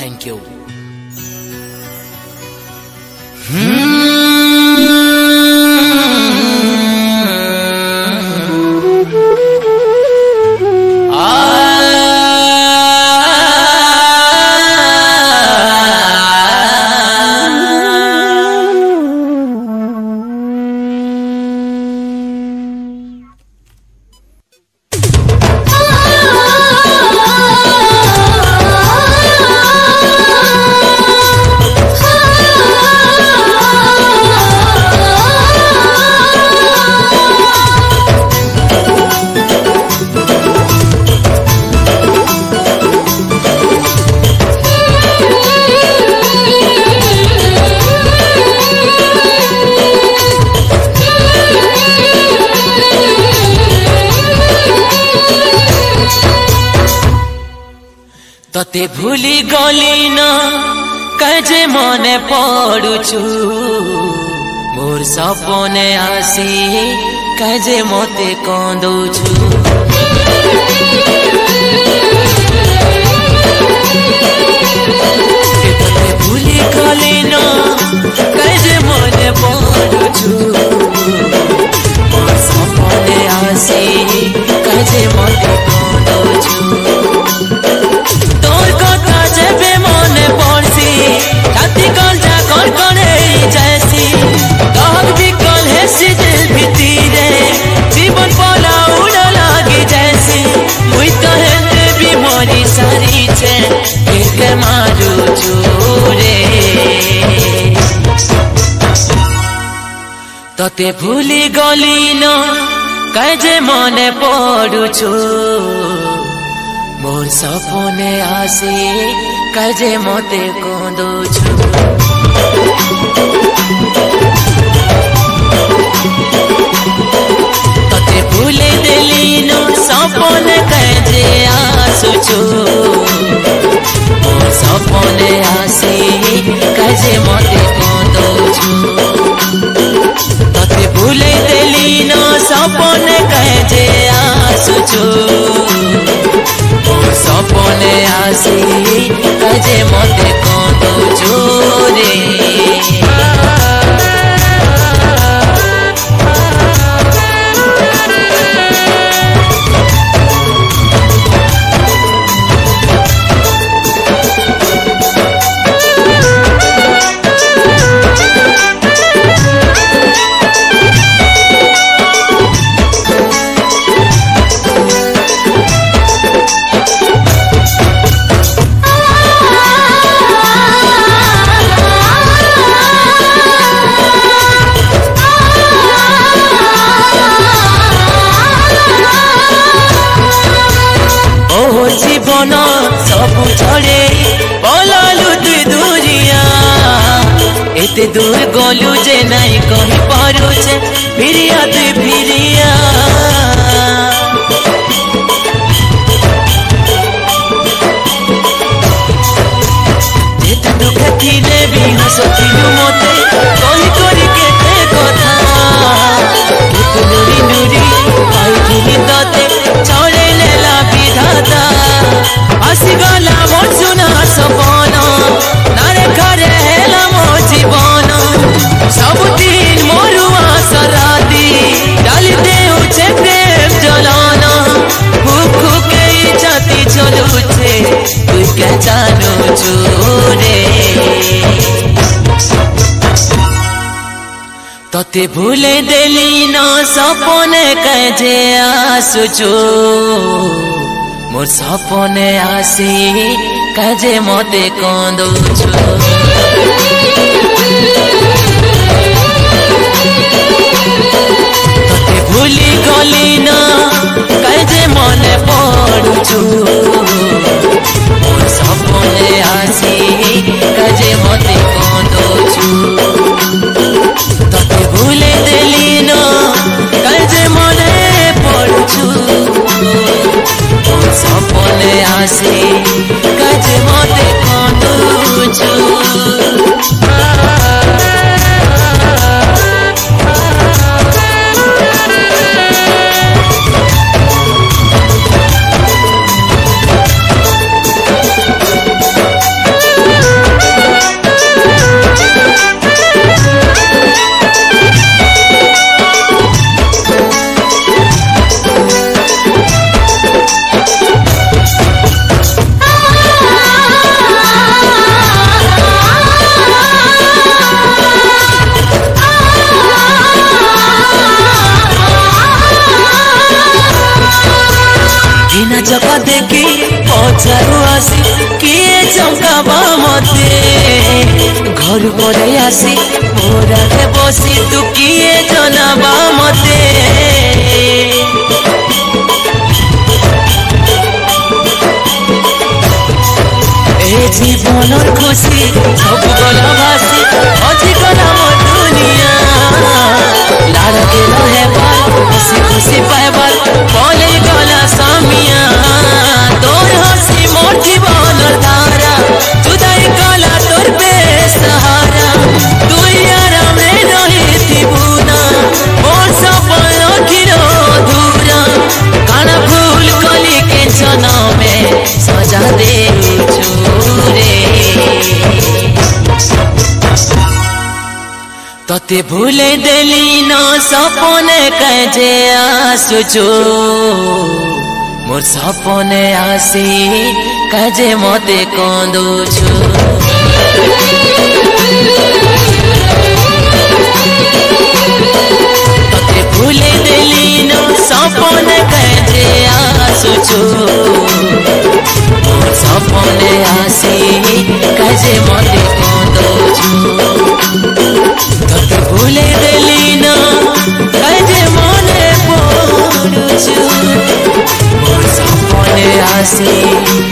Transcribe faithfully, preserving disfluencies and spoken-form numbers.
Thank you. तते भूली गली न कजे मने पड़ुछु मोर सपने आसी कजे मते कांदुछु। तते भूली गली न कजे मने पड़ुछु मोर सपने आसी कजे मते कांदुछु। तोर कथा जेबे मने पड़सी राती कल जा कर करे जैसी कहक भी कल है दिल भीतरे जीवन पला उड़ा लागी जैसी मुई कहते भी मोरी सारी छे एक मारू चूरे। तते भूली गली न कजे मने पड़ुछु मोर सपने आसे कजे मते कांदुछु। तते भूले देलीनु सपने कजे आसुछु मोर सपने आसे कजे मते कांदुछु। तते भूले देलीनु सपने कजे आसुछु सपने आसी कजे मते कांदुछु रे। जीवन सबु छड़े पलालु तुई दूरिया एते दूर गलु जे नहीं कही पारुछे फिरिया तुई फिरिया। जेते दुख थिले भी हसथिलु मते कही करी केते कथा केते नुरी नुरी कही तते छड़े लेला विधाता आसी गला मोर सुना सपन नारे घरे हेला मो जीवन सब दिन मोरु आशा राती डाली देउछे प्रेम जलन भूख के जाती चलुछे तुई के जानुछु रे। तते भूले देली न सपने कजे आसुछु मोर सपने आसी कजे मते कांदुछु। तते भूली गली न कजे मने पड़ुछु मोर सपने आसी कजे मते कांदुछु। तते भूले देली न कजे मने पड़ुछु सपने आसे कजे मते कांदुछु। घर पर आसी मोर आगे बसी तू किए जनाबा मते ए जीवन खुशी सब गला भासी अजी गला मो दुनिया लाड़ के रहे बार खुशी खुशी पाइबार बोले गला सामिया तोर हसी मोर जीवन धारा जुदाई गला तोर बेसहारा तू यारा में रही बुना मोर सपन अखिरो अधूरा काना भूल कली के जन्म में सजा दे छोरे तते भूले देली न सपने कजे आसुचो मोर सपने आसी कजे मते कांदुछु तते भूले देली न सपने कजे आसुचो मोर सपने आसी कजे मते कांदुछु तते भूले देली ना कजे मने पड़ुछु मोर सपने आसी